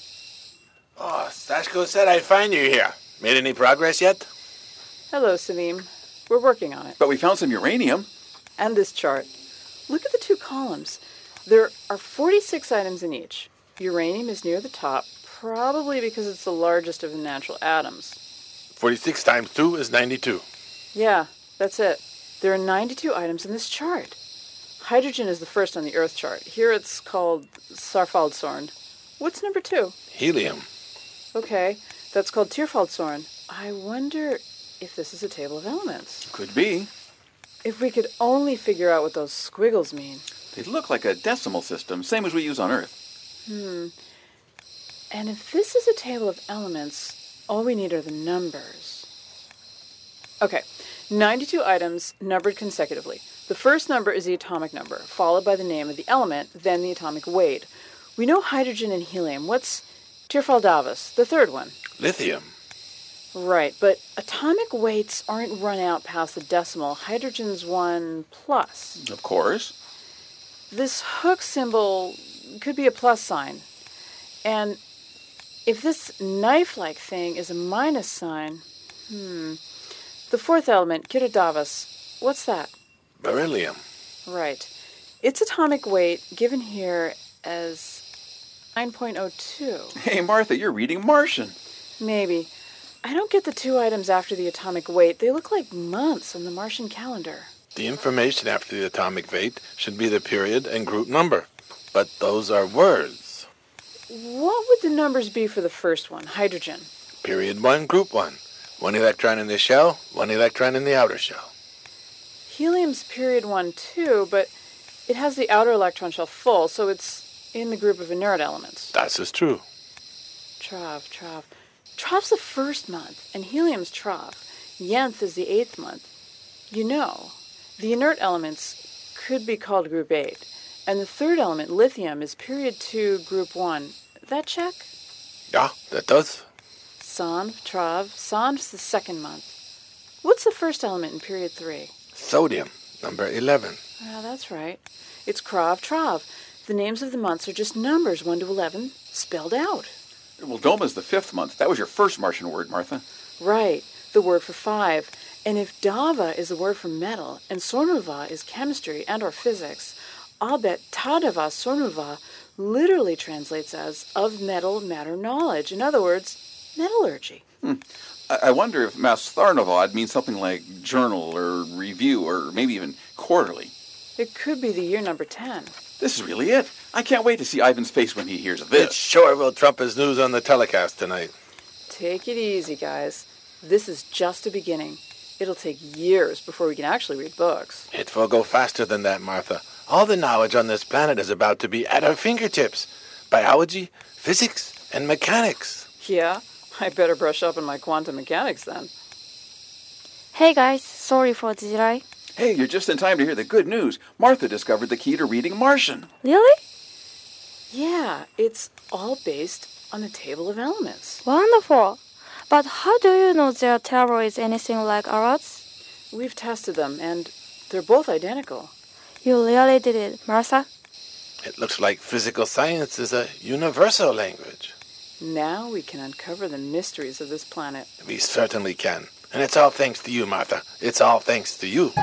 Oh, Sashko said I'd find you here. Made any progress yet? Hello, Salim. We're working on it. But we found some uranium. And this chart. Look at the two columns. There are forty-six items in each. Uranium is near the top, probably because it's the largest of the natural atoms. forty-six times two is ninety-two. Yeah, that's it. There are ninety-two items in this chart. Hydrogen is the first on the Earth chart. Here it's called Sarfaldsorn. What's number two? Helium. Okay, that's called Tirfaldsorn. I wonder if this is a table of elements. Could be. If we could only figure out what those squiggles mean. They look like a decimal system, same as we use on Earth. Hmm. And if this is a table of elements, all we need are the numbers. Okay, ninety-two items numbered consecutively. The first number is the atomic number, followed by the name of the element, then the atomic weight. We know hydrogen and helium. What's Tirfaldavus, the third one? Lithium. Right, but atomic weights aren't run out past the decimal. Hydrogen's one plus. Of course. This hook symbol could be a plus sign. And if this knife-like thing is a minus sign, hmm. The fourth element, Kiradavas, what's that? Beryllium. Right. Its atomic weight given here as nine point oh two. Hey, Martha, you're reading Martian. Maybe. I don't get the two items after the atomic weight. They look like months on the Martian calendar. The information after the atomic weight should be the period and group number. But those are words. What would the numbers be for the first one, hydrogen? Period one, group one. One electron in the shell, one electron in the outer shell. Helium's period one, too, but it has the outer electron shell full, so it's in the group of inert elements. That is true. Trav, Trav. Trav's the first month, and helium's Trav. Yenth is the eighth month. You know, the inert elements could be called group eight, and the third element, lithium, is period two, group one. That check? Yeah, that does. Sanv, Trav. Sanv's the second month. What's the first element in period three? Sodium, number eleven. Ah, that's right. It's Krav, Trav. The names of the months are just numbers, one to eleven, spelled out. Well, Doma's the fifth month. That was your first Martian word, Martha. Right, the word for five. And if Dava is the word for metal, and Sornulva is chemistry and or physics, I'll bet Tadava Sornulva literally translates as of metal matter knowledge. In other words, metallurgy. Hmm. I-, I wonder if Mastharnovad means something like journal or review or maybe even quarterly. It could be the year number ten. This is really it. I can't wait to see Ivan's face when he hears of this. It sure will trump his news on the telecast tonight. Take it easy, guys. This is just a beginning. It'll take years before we can actually read books. It will go faster than that, Martha. All the knowledge on this planet is about to be at our fingertips. Biology, physics, and mechanics. Yeah, I better brush up on my quantum mechanics then. Hey guys, sorry for the delay. Hey, you're just in time to hear the good news. Martha discovered the key to reading Martian. Really? Yeah, it's all based on the table of elements. Wonderful. But how do you know their table is anything like ours? We've tested them, and they're both identical. You really did it, Martha. It looks like physical science is a universal language. Now we can uncover the mysteries of this planet. We certainly can. And it's all thanks to you, Martha. It's all thanks to you.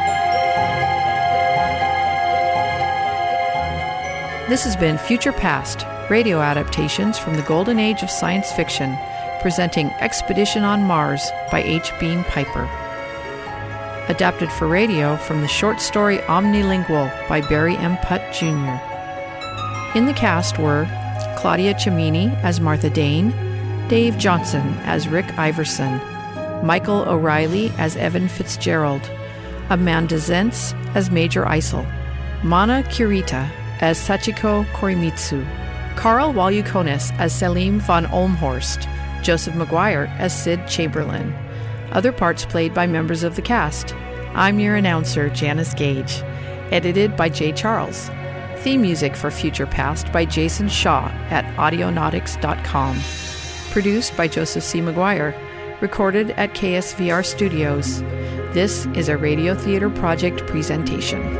This has been Future Past, radio adaptations from the golden age of science fiction, presenting Expedition on Mars by H. Beam Piper. Adapted for radio from the short story Omnilingual by Barry M. Putt, Junior In the cast were Claudia Cimini as Martha Dane, Dave Johnson as Rick Iverson, Michael O'Reilly as Evan Fitzgerald, Amanda Zentz as Major Eisel, Mana Kurita as Sachiko Korimitsu, Carl Walyukonis as Selim von Olmhorst, Joseph McGuire as Sid Chamberlain. Other parts played by members of the cast. I'm your announcer, Janice Gage. Edited by Jay Charles. Theme music for Future Past by Jason Shaw at audionautics dot com. Produced by Joseph C. McGuire. Recorded at K S V R Studios. This is a Radio Theater Project presentation.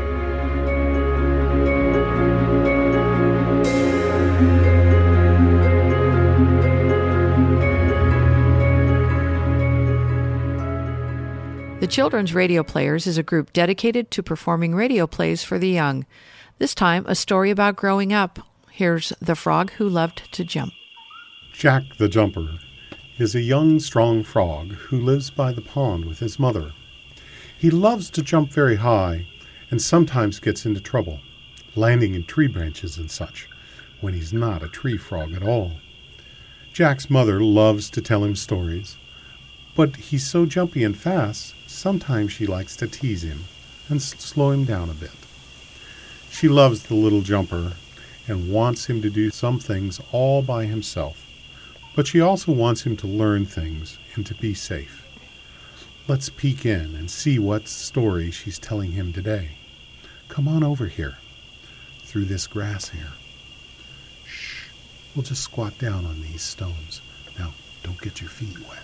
The Children's Radio Players is a group dedicated to performing radio plays for the young. This time, a story about growing up. Here's The Frog Who Loved to Jump. Jack the Jumper is a young, strong frog who lives by the pond with his mother. He loves to jump very high and sometimes gets into trouble, landing in tree branches and such, when he's not a tree frog at all. Jack's mother loves to tell him stories, but he's so jumpy and fast, sometimes she likes to tease him and s- slow him down a bit. She loves the little jumper and wants him to do some things all by himself, but she also wants him to learn things and to be safe. Let's peek in and see what story she's telling him today. Come on over here, through this grass here. Shh, we'll just squat down on these stones. Now, don't get your feet wet.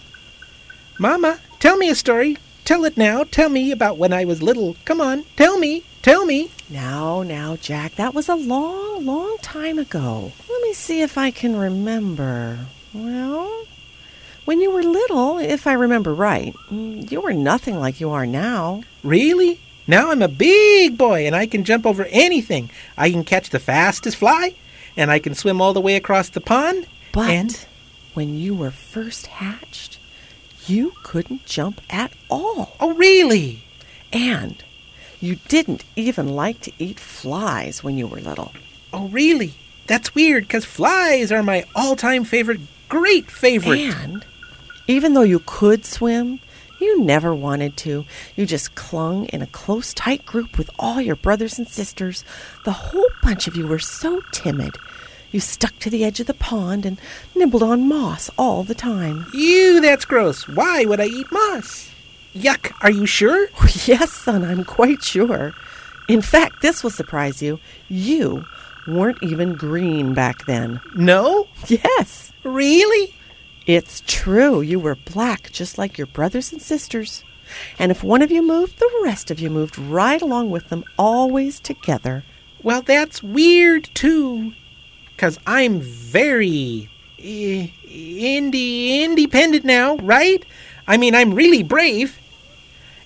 Mama, tell me a story. Tell it now. Tell me about when I was little. Come on, tell me. Tell me. Now, now, Jack, that was a long, long time ago. Let me see if I can remember. Well, when you were little, if I remember right, you were nothing like you are now. Really? Now I'm a big boy and I can jump over anything. I can catch the fastest fly and I can swim all the way across the pond. But and... when you were first hatched, you couldn't jump at all. Oh, really? And you didn't even like to eat flies when you were little. Oh, really? That's weird, because flies are my all-time favorite, great favorite. And even though you could swim, you never wanted to. You just clung in a close, tight group with all your brothers and sisters. The whole bunch of you were so timid. You stuck to the edge of the pond and nibbled on moss all the time. Ew, that's gross. Why would I eat moss? Yuck, are you sure? Yes, son, I'm quite sure. In fact, this will surprise you. You weren't even green back then. No? Yes. Really? It's true. You were black, just like your brothers and sisters. And if one of you moved, the rest of you moved right along with them, always together. Well, that's weird, too. Because I'm very uh, indi- independent now, right? I mean, I'm really brave.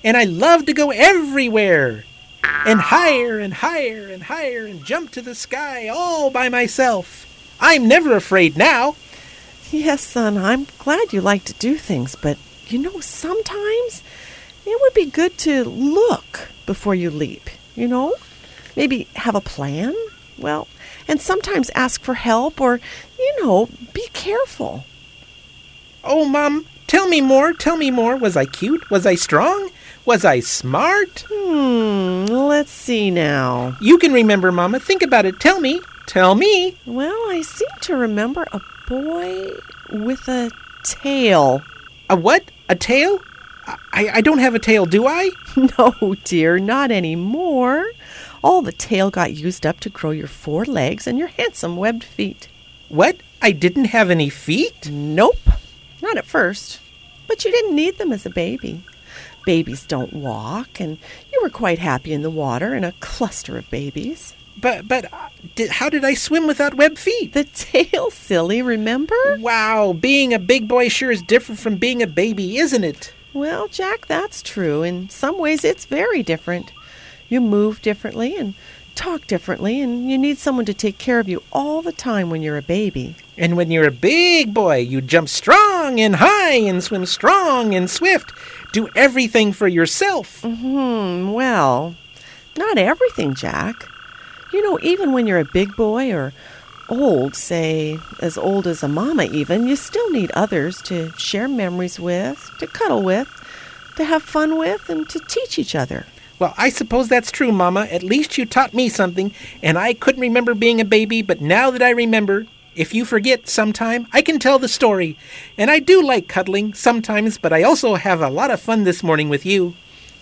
and I love to go everywhere. And higher and higher and higher and jump to the sky all by myself. I'm never afraid now. Yes, son, I'm glad you like to do things, but, you know, sometimes it would be good to look before you leap, you know? Maybe have a plan, well, and sometimes ask for help or, you know, be careful. Oh, Mom, tell me more, tell me more. Was I cute? Was I strong? Was I smart? Hmm, let's see now. You can remember, Mama. Think about it. Tell me. Tell me. Well, I seem to remember a boy with a tail. A what? A tail? I, I don't have a tail, do I? No, dear, not anymore. All the tail got used up to grow your four legs and your handsome webbed feet. What? I didn't have any feet? Nope. Not at first. But you didn't need them as a baby. Babies don't walk, and you were quite happy in the water in a cluster of babies. But, but, uh, did, how did I swim without webbed feet? The tail, silly, remember? Wow, being a big boy sure is different from being a baby, isn't it? Well, Jack, that's true. In some ways, it's very different. You move differently and talk differently, and you need someone to take care of you all the time when you're a baby. And when you're a big boy, you jump strong and high and swim strong and swift. Do everything for yourself. Hmm, well, not everything, Jack. You know, even when you're a big boy or old, say, as old as a mama even, you still need others to share memories with, to cuddle with, to have fun with, and to teach each other. Well, I suppose that's true, Mama. At least you taught me something, and I couldn't remember being a baby, but now that I remember, if you forget sometime, I can tell the story. And I do like cuddling sometimes, but I also have a lot of fun this morning with you.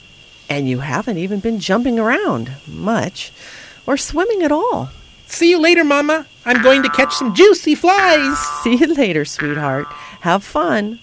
And you haven't even been jumping around much, or swimming at all. See you later, Mama. I'm going to catch some juicy flies. See you later, sweetheart. Have fun.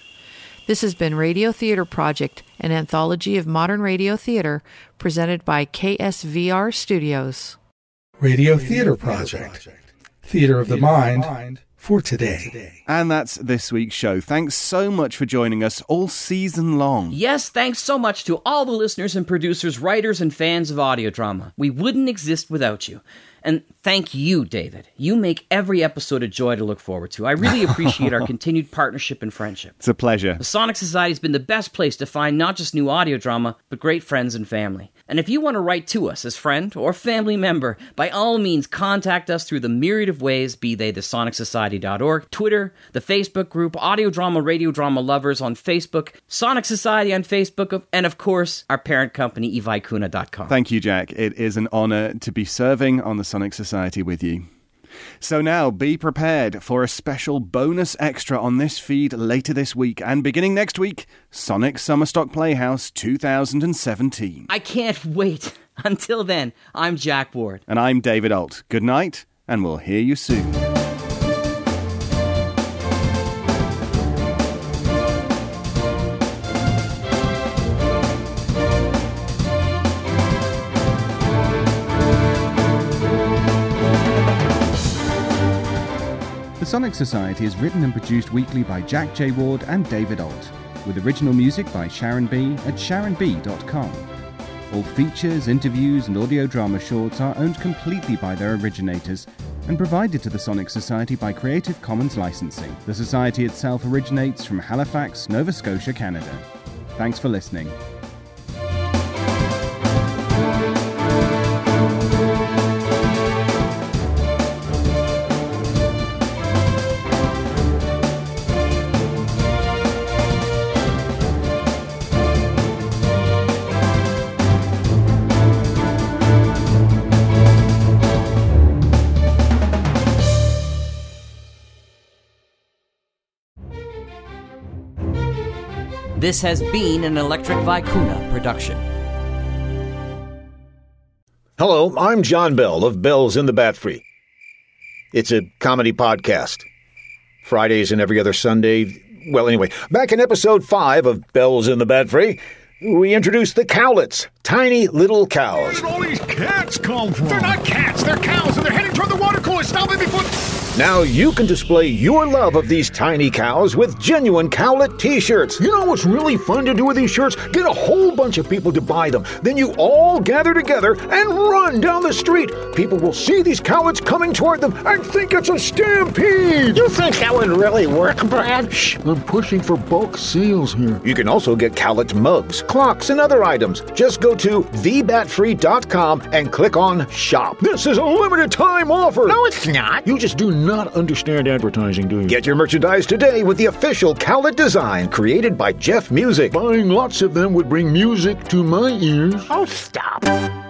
This has been Radio Theater Project, an anthology of modern radio theater presented by K S V R Studios. Radio Theater Project. Theater of the Mind for today. And that's this week's show. Thanks so much for joining us all season long. Yes, thanks so much to all the listeners and producers, writers, and fans of audio drama. We wouldn't exist without you. And thank you, David. You make every episode a joy to look forward to. I really appreciate our continued partnership and friendship. It's a pleasure. The Sonic Society has been the best place to find not just new audio drama, but great friends and family. And if you want to write to us as friend or family member, by all means contact us through the myriad of ways, be they the sonic society dot org, Twitter, the Facebook group, Audio Drama, Radio Drama Lovers on Facebook, Sonic Society on Facebook, and of course, our parent company, e vicuna dot com. Thank you, Jack. It is an honor to be serving on the Sonic Society with you. So now, be prepared for a special bonus extra on this feed later this week, and beginning next week, Sonic Summerstock Playhouse two thousand seventeen. I can't wait. Until then, I'm Jack Ward. And I'm David Alt. Good night, and we'll hear you soon. The Sonic Society is written and produced weekly by Jack J. Ward and David Alt, with original music by Sharon B. at sharon b dot com. All features, interviews, and audio drama shorts are owned completely by their originators and provided to the Sonic Society by Creative Commons licensing. The Society itself originates from Halifax, Nova Scotia, Canada. Thanks for listening. This has been an Electric Vicuna production. Hello, I'm John Bell of Bells in the Bat Free. It's a comedy podcast. Fridays and every other Sunday. Well, anyway, back in episode five of Bells in the Bat Free, we introduced the cowlets, tiny little cows. Where did all these cats come from? They're not cats, they're cows, and they're heading toward the water cooler. Stop it before... Now you can display your love of these tiny cows with genuine Cowlet t-shirts. You know what's really fun to do with these shirts? Get a whole bunch of people to buy them. Then you all gather together and run down the street. People will see these Cowlets coming toward them and think it's a stampede. You think that would really work, Brad? Shh, I'm pushing for bulk sales here. You can also get Cowlet mugs, clocks, and other items. Just go to the bat free dot com and click on Shop. This is a limited time offer. No, it's not. You just do not understand advertising, do you? Get your merchandise today with the official Cowlet design created by Jeff Music. Buying lots of them would bring music to my ears. Oh, stop.